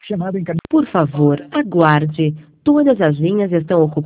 Por favor, aguarde. Todas as linhas estão ocupadas.